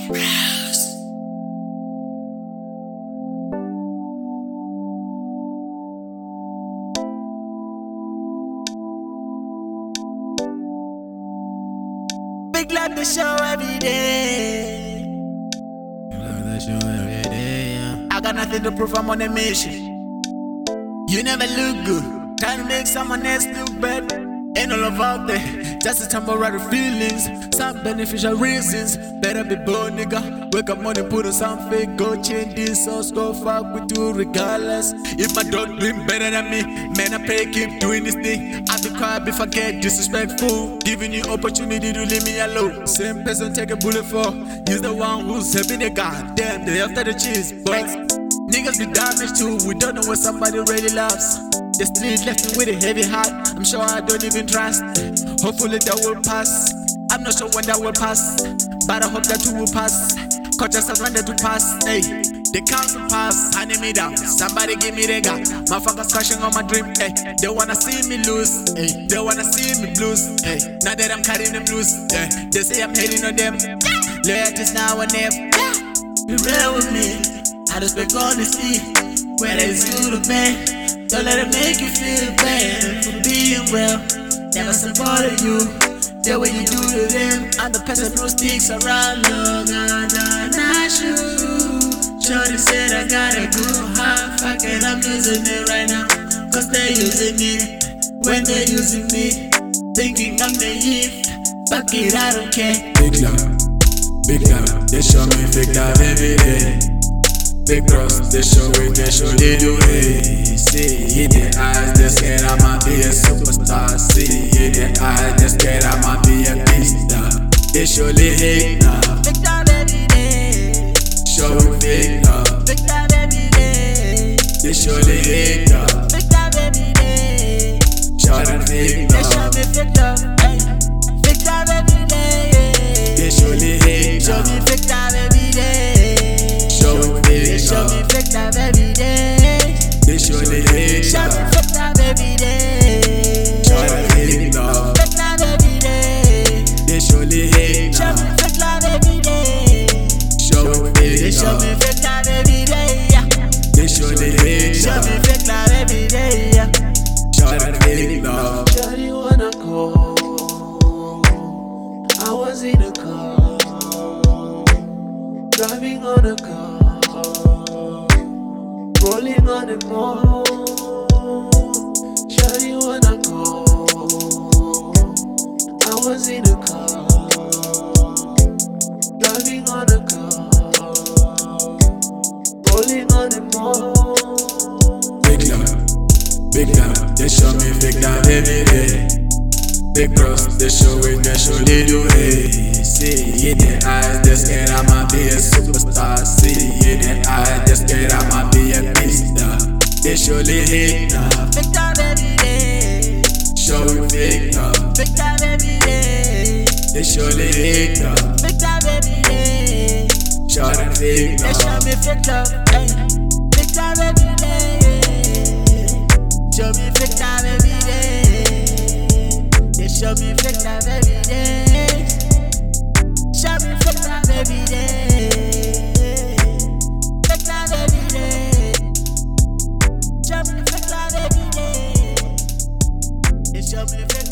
Big love the show every day. Love the show every day, yeah. I got nothing to prove, I'm on a mission. You never look good, trying to make someone else look better. Ain't no love out there, just a temporary feelings. Some beneficial reasons. Better be bold, nigga. Wake up morning, put on some fake, go change this sauce, go fuck with you regardless. If my dog doing better than me, man, I pray, keep doing this thing. I be quiet before I get disrespectful, giving you opportunity to leave me alone. Same person take a bullet for, he's the one who's helping the goddamn day after the cheese. But niggas be damaged too, we don't know what somebody really loves. The street left me with a heavy heart, I'm sure I don't even trust. Hopefully that will pass, I'm not sure when that will pass, but I hope that too will pass. Cause just surrender to pass, hey. The council pass, handing me down, somebody give me the gun. Motherfuckers crashing on my dream, hey. They wanna see me lose, hey. They wanna see me blues, hey. Now that I'm carrying them loose, yeah. They say I'm hating on them, loyalty's now and then. Be real with me, I respect honesty, whether it's good or bad. Don't let it make you feel bad for being real. Never supported you the way you do to them. I'm the person who sticks around longer than I should. Shorty said I got a good heart, fuck it, I'm losing it right now. Cause they're using me when they're using me, thinking I'm naive. Fuck it, I don't care. Big love, they show me fake love every day. Big bros, they show it, they show they do it. See in their eyes, they're scared I might be a superstar. See in their eyes, they're scared I might be a beast star. They surely hate love. Big love every day. Show it fake love. Big love every day. They surely hate love. Big love every day. Show it fake They show love. me fake love, hey. Fake love every day. They surely hate Show me love. fake love every day. Show it They fake show me love. fake love every day. They surely hate Show me love. fake love every day. Show it fake love. Fake love every day. They surely hate Show me love. fake love every day. Show it They fake show me love. fake love every day. They surely hate Show me love. fake love every day. Show it fake love. Shawty wanna go. I was in a car, driving on a car, rolling on the mall. Shawty wanna go. I was in a car, driving on a car, rolling on the mall. Big love, they show me fake love every day. Big bros, they show it, they show they do it. See in their eyes, they're scared I might be a superstar. See in their eyes, they're scared I might be a beast star. They surely hate love. Fake love every day. Show it fake love. Fake love every day. They surely hate love. Fake love every day. Show it fake They show love. me fake love, hey. Fake love every day. Show me fake love every day. They show me fake love every day. Show me fake love every day. Fake love every day. Show me fake love every day. They show me fake